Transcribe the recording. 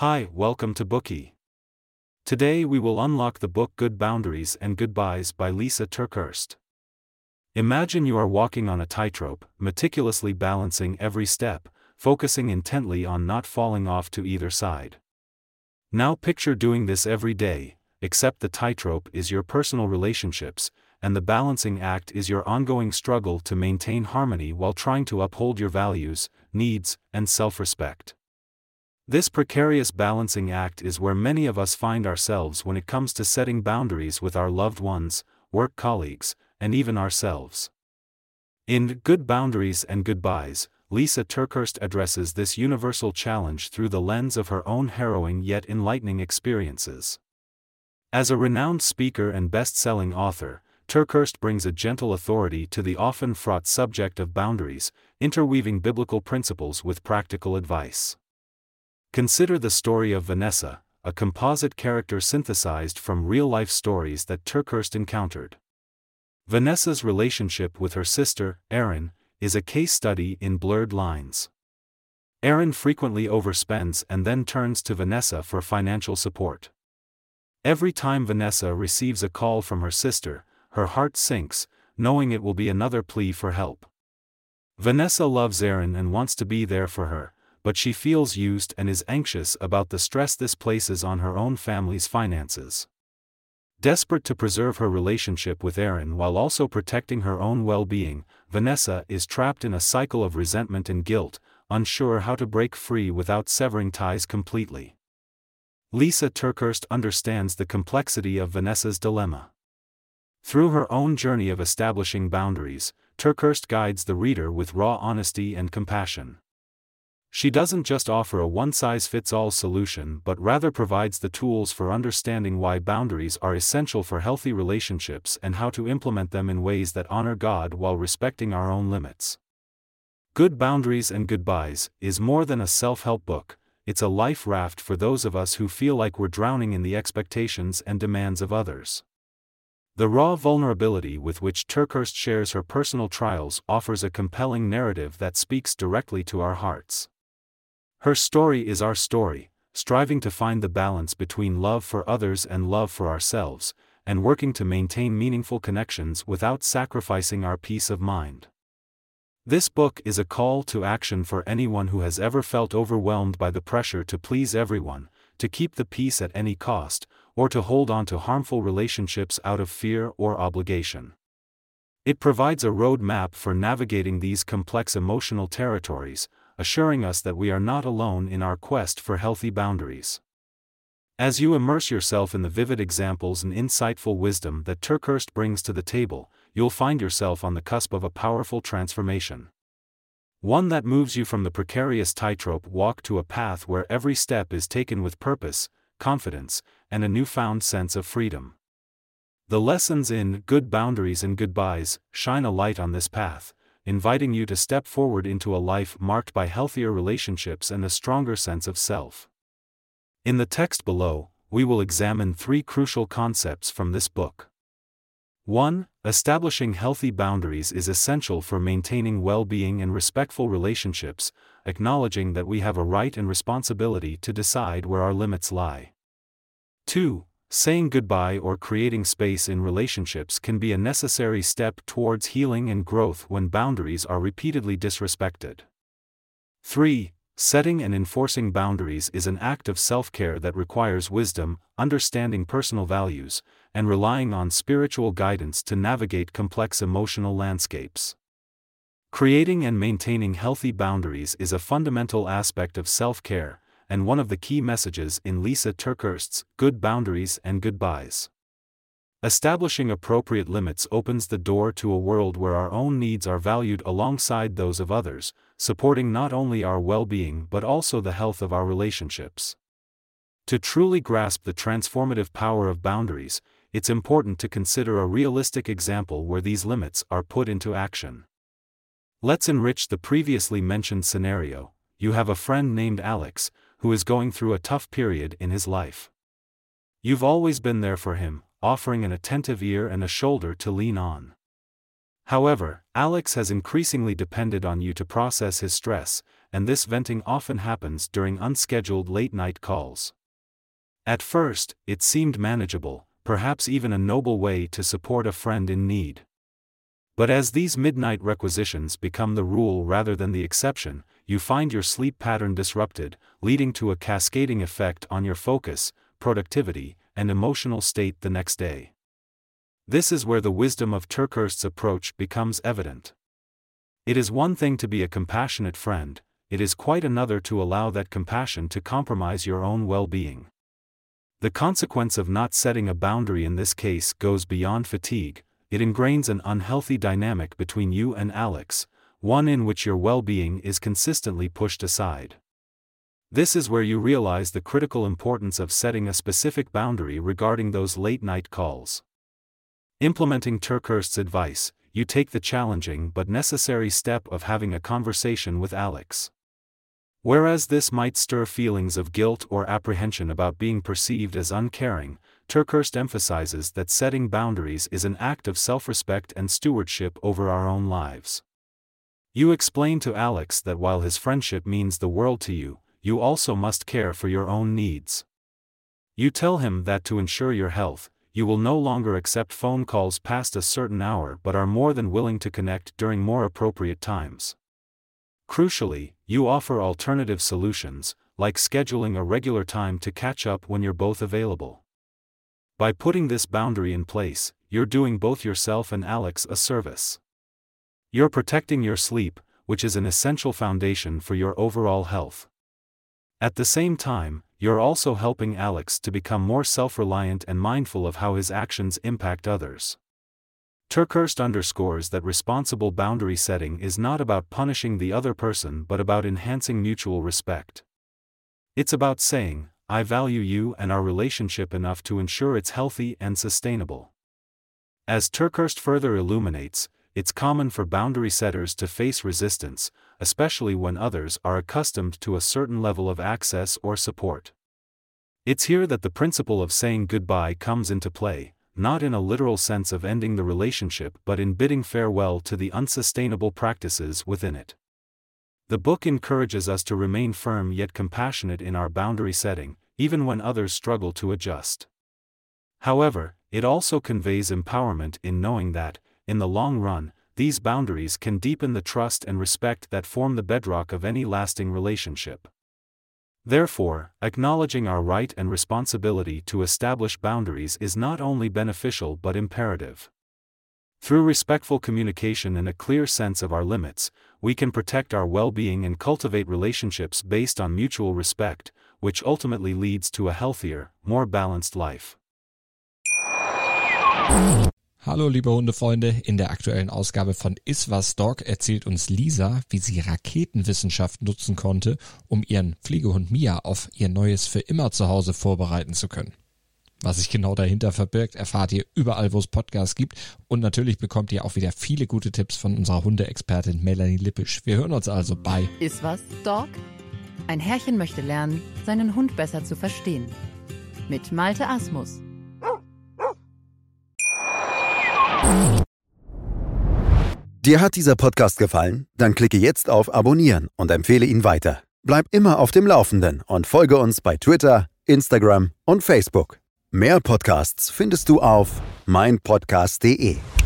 Hi, welcome to Bookie. Today we will unlock the book Good Boundaries and Goodbyes by Lysa TerKeurst. Imagine you are walking on a tightrope, meticulously balancing every step, focusing intently on not falling off to either side. Now picture doing this every day, except the tightrope is your personal relationships, and the balancing act is your ongoing struggle to maintain harmony while trying to uphold your values, needs, and self-respect. This precarious balancing act is where many of us find ourselves when it comes to setting boundaries with our loved ones, work colleagues, and even ourselves. In Good Boundaries and Goodbyes, Lysa TerKeurst addresses this universal challenge through the lens of her own harrowing yet enlightening experiences. As a renowned speaker and best-selling author, TerKeurst brings a gentle authority to the often fraught subject of boundaries, interweaving biblical principles with practical advice. Consider the story of Vanessa, a composite character synthesized from real-life stories that TerKeurst encountered. Vanessa's relationship with her sister, Erin, is a case study in blurred lines. Erin frequently overspends and then turns to Vanessa for financial support. Every time Vanessa receives a call from her sister, her heart sinks, knowing it will be another plea for help. Vanessa loves Erin and wants to be there for her, but she feels used and is anxious about the stress this places on her own family's finances. Desperate to preserve her relationship with Erin while also protecting her own well-being, Vanessa is trapped in a cycle of resentment and guilt, unsure how to break free without severing ties completely. Lysa TerKeurst understands the complexity of Vanessa's dilemma. Through her own journey of establishing boundaries, TerKeurst guides the reader with raw honesty and compassion. She doesn't just offer a one-size-fits-all solution but rather provides the tools for understanding why boundaries are essential for healthy relationships and how to implement them in ways that honor God while respecting our own limits. Good Boundaries and Goodbyes is more than a self-help book, it's a life raft for those of us who feel like we're drowning in the expectations and demands of others. The raw vulnerability with which TerKeurst shares her personal trials offers a compelling narrative that speaks directly to our hearts. Her story is our story, striving to find the balance between love for others and love for ourselves, and working to maintain meaningful connections without sacrificing our peace of mind. This book is a call to action for anyone who has ever felt overwhelmed by the pressure to please everyone, to keep the peace at any cost, or to hold on to harmful relationships out of fear or obligation. It provides a road map for navigating these complex emotional territories, assuring us that we are not alone in our quest for healthy boundaries. As you immerse yourself in the vivid examples and insightful wisdom that TerKeurst brings to the table, you'll find yourself on the cusp of a powerful transformation. One that moves you from the precarious tightrope walk to a path where every step is taken with purpose, confidence, and a newfound sense of freedom. The lessons in Good Boundaries and Goodbyes shine a light on this path, inviting you to step forward into a life marked by healthier relationships and a stronger sense of self. In the text below, we will examine three crucial concepts from this book. 1. Establishing healthy boundaries is essential for maintaining well-being and respectful relationships, acknowledging that we have a right and responsibility to decide where our limits lie. 2. Saying goodbye or creating space in relationships can be a necessary step towards healing and growth when boundaries are repeatedly disrespected. 3. Setting and enforcing boundaries is an act of self-care that requires wisdom, understanding personal values, and relying on spiritual guidance to navigate complex emotional landscapes. Creating and maintaining healthy boundaries is a fundamental aspect of self-care, and one of the key messages in Lysa TerKeurst's Good Boundaries and Goodbyes. Establishing appropriate limits opens the door to a world where our own needs are valued alongside those of others, supporting not only our well-being but also the health of our relationships. To truly grasp the transformative power of boundaries, it's important to consider a realistic example where these limits are put into action. Let's enrich the previously mentioned scenario. You have a friend named Alex, who is going through a tough period in his life. You've always been there for him, offering an attentive ear and a shoulder to lean on. However, Alex has increasingly depended on you to process his stress, and this venting often happens during unscheduled late-night calls. At first, it seemed manageable, perhaps even a noble way to support a friend in need. But as these midnight requisitions become the rule rather than the exception, you find your sleep pattern disrupted, leading to a cascading effect on your focus, productivity, and emotional state the next day. This is where the wisdom of TerKeurst's approach becomes evident. It is one thing to be a compassionate friend, it is quite another to allow that compassion to compromise your own well-being. The consequence of not setting a boundary in this case goes beyond fatigue. It ingrains an unhealthy dynamic between you and Alex, one in which your well-being is consistently pushed aside. This is where you realize the critical importance of setting a specific boundary regarding those late-night calls. Implementing TerKeurst's advice, you take the challenging but necessary step of having a conversation with Alex. Whereas this might stir feelings of guilt or apprehension about being perceived as uncaring, TerKeurst emphasizes that setting boundaries is an act of self-respect and stewardship over our own lives. You explain to Alex that while his friendship means the world to you, you also must care for your own needs. You tell him that to ensure your health, you will no longer accept phone calls past a certain hour but are more than willing to connect during more appropriate times. Crucially, you offer alternative solutions, like scheduling a regular time to catch up when you're both available. By putting this boundary in place, you're doing both yourself and Alex a service. You're protecting your sleep, which is an essential foundation for your overall health. At the same time, you're also helping Alex to become more self-reliant and mindful of how his actions impact others. TerKeurst underscores that responsible boundary setting is not about punishing the other person but about enhancing mutual respect. It's about saying, I value you and our relationship enough to ensure it's healthy and sustainable. As TerKeurst further illuminates, it's common for boundary setters to face resistance, especially when others are accustomed to a certain level of access or support. It's here that the principle of saying goodbye comes into play, not in a literal sense of ending the relationship but in bidding farewell to the unsustainable practices within it. The book encourages us to remain firm yet compassionate in our boundary setting, even when others struggle to adjust. However, it also conveys empowerment in knowing that, in the long run, these boundaries can deepen the trust and respect that form the bedrock of any lasting relationship. Therefore, acknowledging our right and responsibility to establish boundaries is not only beneficial but imperative. Through respectful communication and a clear sense of our limits, we can protect our well-being and cultivate relationships based on mutual respect, which ultimately leads to a healthier, more balanced life. Hallo liebe Hundefreunde, in der aktuellen Ausgabe von Iswas Dog erzählt uns Lisa, wie sie Raketenwissenschaft nutzen konnte, um ihren Pflegehund Mia auf ihr neues für immer Zuhause vorbereiten zu können. Was sich genau dahinter verbirgt, erfahrt ihr überall, wo es Podcasts gibt, und natürlich bekommt ihr auch wieder viele gute Tipps von unserer Hundeexpertin Melanie Lippisch. Wir hören uns also bei Iswas Dog? Ein Herrchen möchte lernen, seinen Hund besser zu verstehen. Mit Malte Asmus. Dir hat dieser Podcast gefallen? Dann klicke jetzt auf Abonnieren und empfehle ihn weiter. Bleib immer auf dem Laufenden und folge uns bei Twitter, Instagram und Facebook. Mehr Podcasts findest du auf meinpodcast.de.